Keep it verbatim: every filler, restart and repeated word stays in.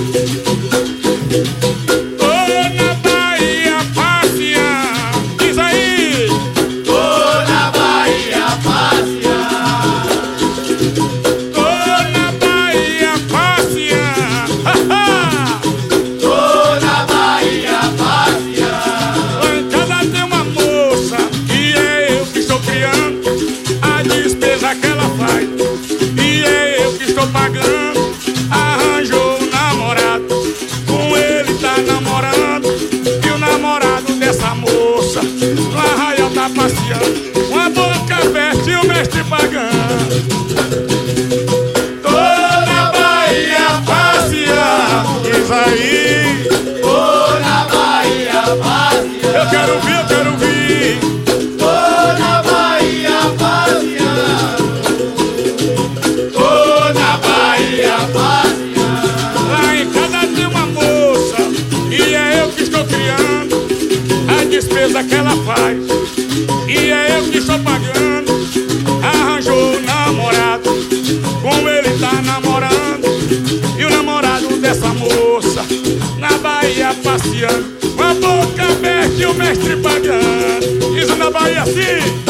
Arranjou um namorado, com ele tá namorando. E o namorado dessa moça no arraial tá passeando, com a boca aberta e o mestre pagando. Tô na Bahia passeando, diz aí. Tô na Bahia passeando. Eu quero ouvir, eu quero ouvir. Tô na Bahia passeando. Tô na Bahia passeando. Lá em casa tem uma moça e é eu que estou criando a despesa que ela faz, e é eu que estou pagando. Arranjou um namorado, com ele tá namorando. E o namorado dessa moça na Bahia passeando, com a boca aberta e o mestre pagando. Isso na Bahia sim.